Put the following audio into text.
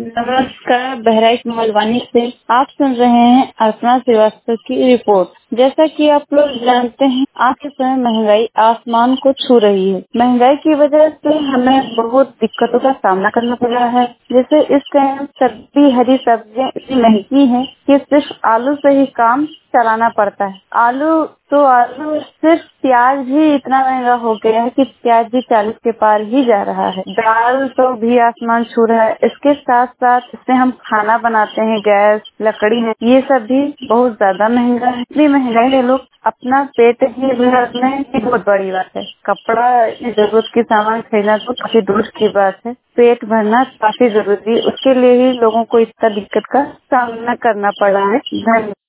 नमस्कार, बहराइच मलवानी से आप सुन रहे हैं अर्चना श्रीवास्तव की रिपोर्ट। जैसा कि आप लोग जानते हैं, आज के समय महंगाई आसमान को छू रही है। महंगाई की वजह से हमें बहुत दिक्कतों का सामना करना पड़ रहा है। जैसे इस टाइम सब्जी हरी सब्जियां इतनी महंगी हैं कि सिर्फ आलू से ही काम चलाना पड़ता है। आलू सिर्फ प्याज भी इतना महंगा हो गया है कि प्याज भी 40 के पार ही जा रहा है। दाल तो भी आसमान छू रहा है। इसके साथ साथ इससे हम खाना बनाते हैं, गैस, लकड़ी है, ये सब भी बहुत ज्यादा महंगा है। इतनी महंगाई है, लोग अपना पेट ही भरना ही बहुत बड़ी बात है। कपड़ा, जरूरत की सामान खरीदना तो काफी दूर की बात है। पेट भरना काफी जरूरी है। उसके लिए ही लोगों को इतना दिक्कत का सामना करना पड़ रहा है। धन्यवाद।